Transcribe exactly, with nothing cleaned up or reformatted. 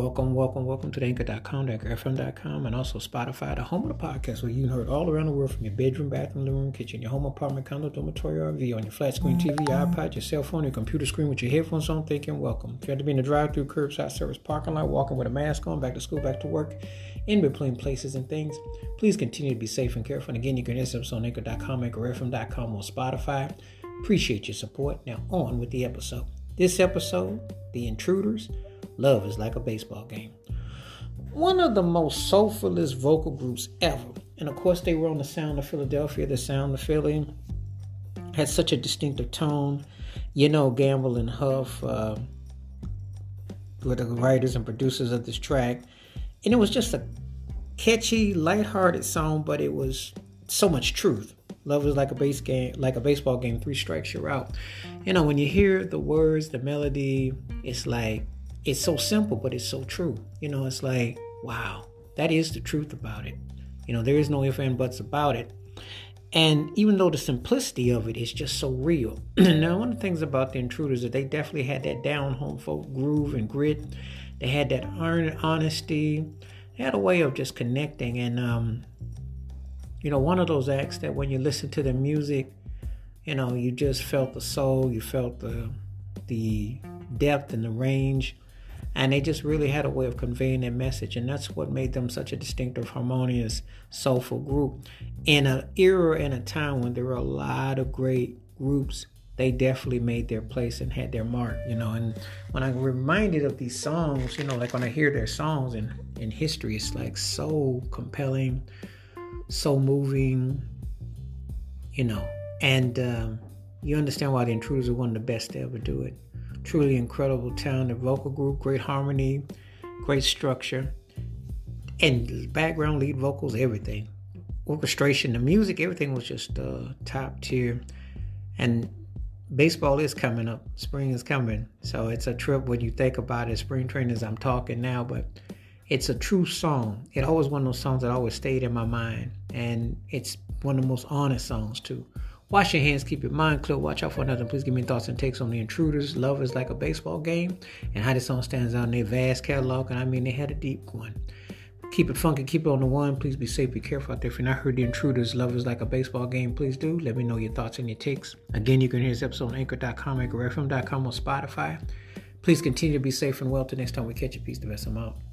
Welcome, welcome, welcome to the anchor dot com, the anchor f m dot com, and also Spotify, the home of the podcast, where you can hear it all around the world from your bedroom, bathroom, living room, kitchen, your home, apartment, condo, dormitory, R V, on your flat screen T V, your iPod, your cell phone, your computer screen with your headphones on, thinking welcome. If you have to be in the drive-through, curbside service, parking lot, walking with a mask on, back to school, back to work, in between places and things, please continue to be safe and careful. And again, you can hear this on anchor dot com, anchor f m dot com, or Spotify. Appreciate your support. Now on with the episode. This episode, The Intruders, Love is Like a Baseball Game. One of the most soulfulest vocal groups ever. And of course, they were on the sound of Philadelphia. The sound of Philly had such a distinctive tone. You know, Gamble and Huff uh, were the writers and producers of this track. And it was just a catchy, lighthearted song, but it was so much truth. Love is like a base game, like a baseball game. Three strikes, you're out. You know, when you hear the words, the melody, it's like, it's so simple, but it's so true. You know, it's like, wow, that is the truth about it. You know, there is no ifs and buts about it. And even though the simplicity of it is just so real. Now, one of the things about the Intruders is that they definitely had that down home folk groove and grit. They had that honesty. They had a way of just connecting. And, um, you know, one of those acts that when you listen to the music, you know, you just felt the soul, you felt the the depth and the range. And they just really had a way of conveying their message. And that's what made them such a distinctive, harmonious, soulful group. In an era and a time when there were a lot of great groups, they definitely made their place and had their mark, you know. And when I'm reminded of these songs, you know, like when I hear their songs in, in history, it's like so compelling, so moving, you know. And um, you understand why the Intruders are one of the best to ever do it. Truly incredible talented vocal group, great harmony, great structure, and background lead vocals, everything. Orchestration, the music, everything was just uh, top tier. And baseball is coming up. Spring is coming. So it's a trip when you think about it. Spring training as I'm talking now, but it's a true song. It always one of those songs that always stayed in my mind. And it's one of the most honest songs too. Wash your hands, keep your mind clear, watch out for nothing. Please give me thoughts and takes on the Intruders. Love is Like a Baseball Game, and how this song stands out in their vast catalog. And I mean, they had a deep one. Keep it funky, keep it on the one. Please be safe, be careful out there. If you're not heard the Intruders, Love is Like a Baseball Game, please do. Let me know your thoughts and your takes. Again, you can hear this episode on anchor dot com, anchor f m dot com, or Spotify. Please continue to be safe and well. Till next time we catch you. Peace, the best. I'm out.